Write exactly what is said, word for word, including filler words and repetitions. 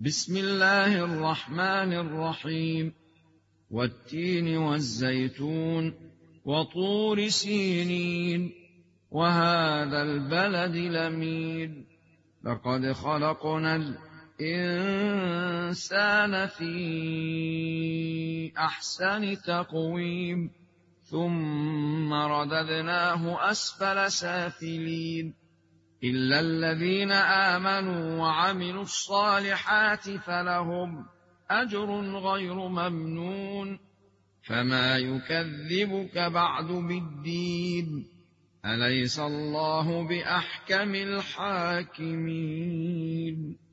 بسم الله الرحمن الرحيم والتين والزيتون وطور سينين وهذا البلد الأمين لقد خلقنا الإنسان في أحسن تقويم ثم رددناه أسفل سافلين إلا الذين آمنوا وعملوا الصالحات فلهم أجر غير ممنون فما يكذبك بعد بالدين أليس الله بأحكم الحاكمين.